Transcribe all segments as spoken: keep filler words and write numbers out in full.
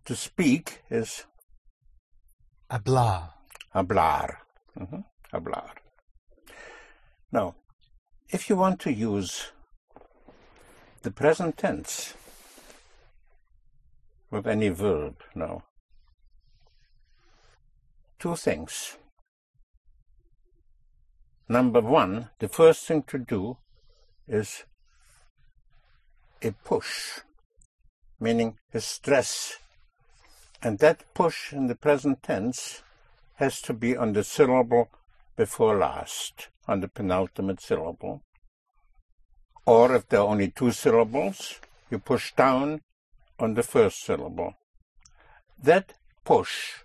To speak is hablar. Hablar. Mm-hmm. Hablar. Now, if you want to use the present tense with any verb now, two things. Number one, the first thing to do is a push, meaning a stress. And that push in the present tense has to be on the syllable before last, on the penultimate syllable. Or if there are only two syllables, you push down on the first syllable. That push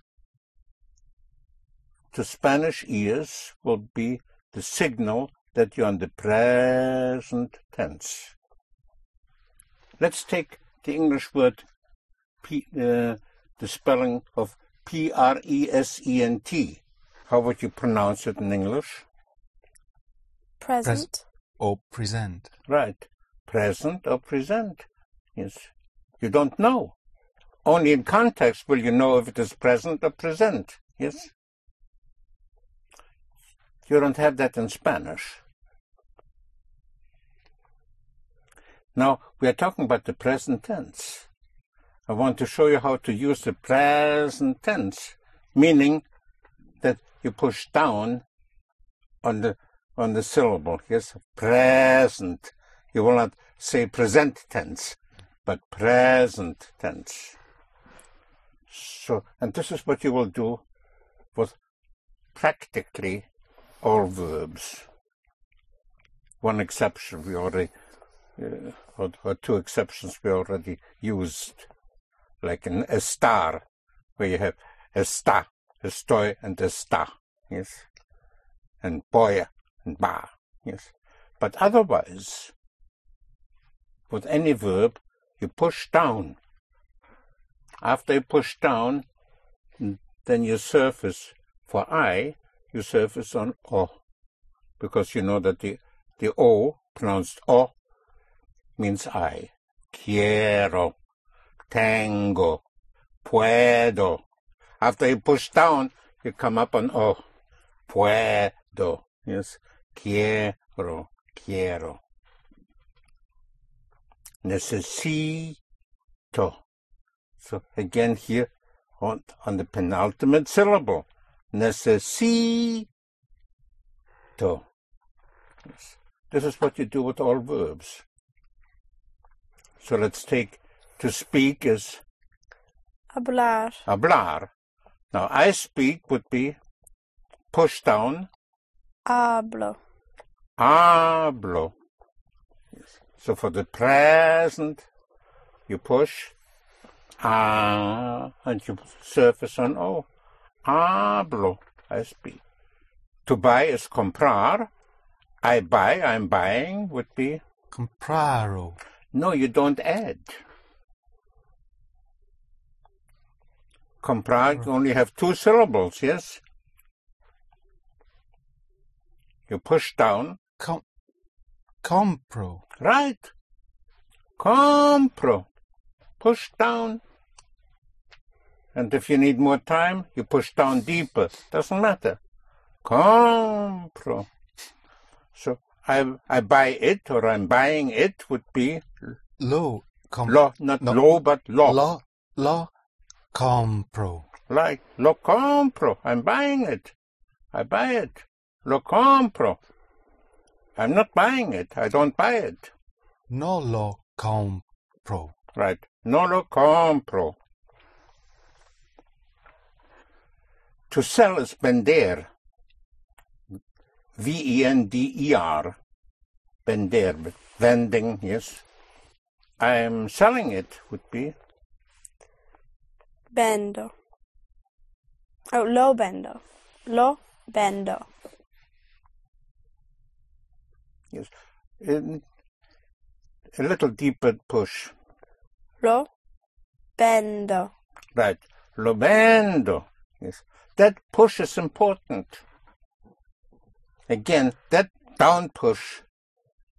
to Spanish ears will be the signal that you're on the present tense. Let's take the English word, P, uh, the spelling of P R E S E N T. How would you pronounce it in English? Present. Pres or present. Right. Present or present. Yes. You don't know. Only in context will you know if it is present or present. Yes? You don't have that in Spanish. Now, we are talking about the present tense. I want to show you how to use the present tense, meaning that you push down on the on the syllable. Yes, present. You will not say present tense, but present tense. So, and this is what you will do with practically all verbs. One exception we already, uh, or, or two exceptions we already used, like in estar, where you have está, estoy, and está, yes, and voy, and va, yes. But otherwise, with any verb, you push down. After you push down, then your surface for I, you surface on O, because you know that the, the O, pronounced O, means I. Quiero, tengo, puedo. After you push down, you come up on O. Puedo, yes. Quiero, quiero. Necesito. So again here, on, on the penultimate syllable. Necesito. Yes. This is what you do with all verbs. So let's take to speak is Hablar. hablar. Now I speak would be push down. Hablo. Hablo. Yes. So for the present, you push ah, and you surface on O. Hablo, I speak. To buy is comprar. I buy, I'm buying, would be? Compraro. No, you don't add. Comprar, you only have two syllables, yes? You push down. Com compro. Right. Compro. Push down. And if you need more time, you push down deeper. Doesn't matter. Compro. So I I buy it, or I'm buying it, would be Lo. Com lo, not no. lo, but lo. Lo. Lo. Compro. Like lo compro. I'm buying it. I buy it. Lo compro. I'm not buying it. I don't buy it. No lo compro. Right. No lo compro. To sell is vender. V E N D E R. Vender. Vending, yes. I'm selling it would be Vendo. Oh, lo vendo. Lo vendo. yes. In, a little deeper push. Lo vendo. Right. Lo vendo. Yes. That push is important. Again, that down push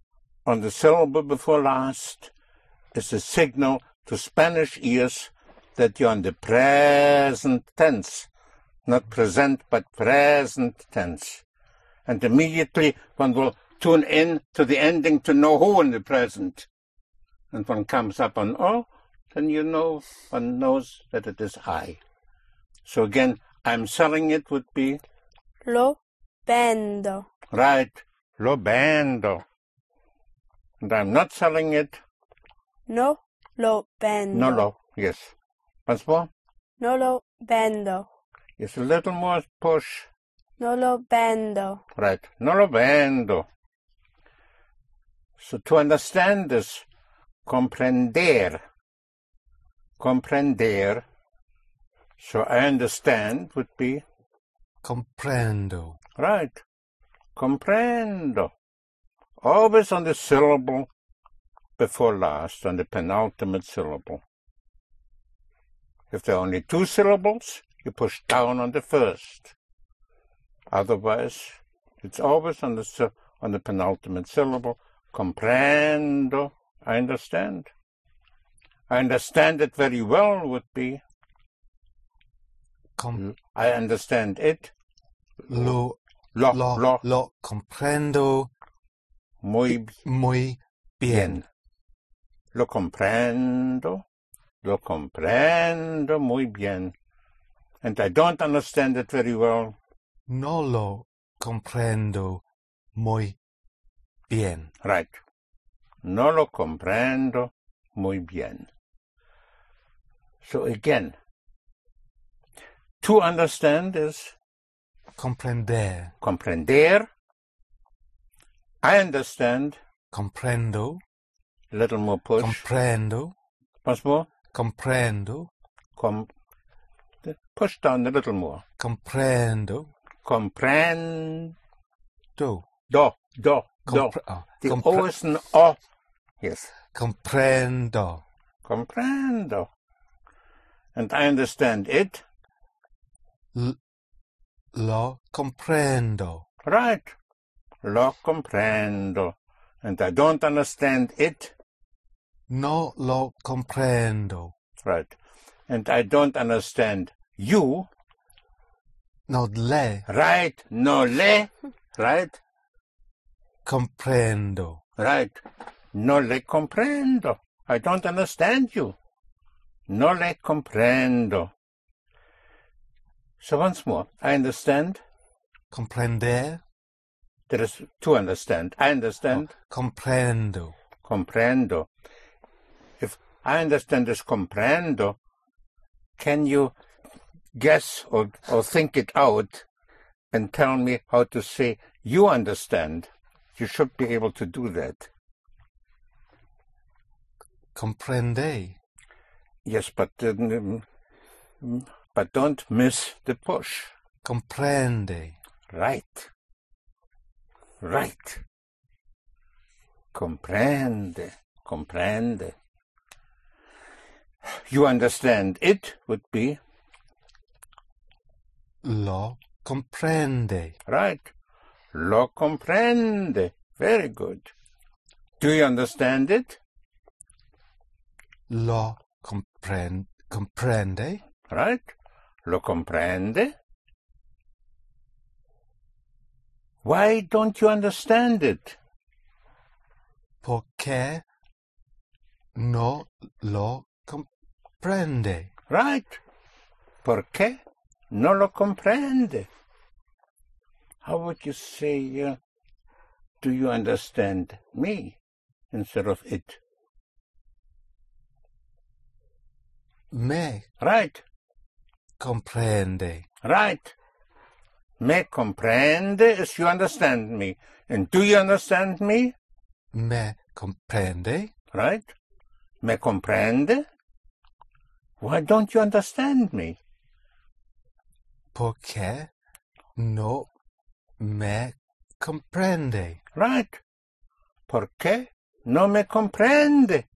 on the syllable before last is a signal to Spanish ears that you're on the present tense. Not present, but present tense. And immediately one will tune in to the ending to know who in the present. And one comes up on oh, then you know, one knows that it is I. So again, I'm selling it would be? Lo vendo. Right, lo vendo. And I'm not selling it? No lo vendo. No lo, yes. Once more? No lo vendo. Yes, a little more push. No lo vendo. Right, no lo vendo. So to understand this, comprender. Comprender. So I understand would be? Comprendo. Right. Comprendo. Always on the syllable before last, on the penultimate syllable. If there are only two syllables, you push down on the first. Otherwise, it's always on the, on the penultimate syllable. Comprendo. I understand. I understand it very well would be. Com I understand it. lo, Lo, lo, lo, lo comprendo muy muy bien. bien. Lo comprendo. Lo comprendo muy bien. And I don't understand it very well. No lo comprendo muy bien. Right. No lo comprendo muy bien. So again, to understand is Comprender. comprender. I understand. Comprendo. A little more push. Comprendo. Once more. Comprendo. Com push down a little more. Comprendo. Comprendo. Do. Do. Do. Do. Compre oh, The compre O is an O. Yes. comprendo. Comprendo. And I understand it. L lo comprendo. Right. Lo comprendo. And I don't understand it. No lo comprendo. Right. And I don't understand you. No le Right. No le. Right. comprendo. Right. No le comprendo. I don't understand you. No le comprendo. So once more, I understand. Comprender. There is to understand. I understand. Oh, comprendo. Comprendo. If I understand this comprendo, can you guess or, or think it out and tell me how to say you understand? You should be able to do that. Comprende. Yes, but um, but don't miss the push. Comprende. Right. Right. Comprende. Comprende. You understand it would be? Lo comprende. Right. Lo comprende. Very good. Do you understand it? Lo compren comprende. Right. Lo comprende. Why don't you understand it? Porque no lo comprende. Right. ¿Por qué no lo comprende? How would you say, uh, do you understand me instead of it? Me Right. comprende. Right. Me comprende is you understand me. And do you understand me? Me comprende. Right. Me comprende? Why don't you understand me? Porque no me comprende. Right. ¿Por qué no me comprende?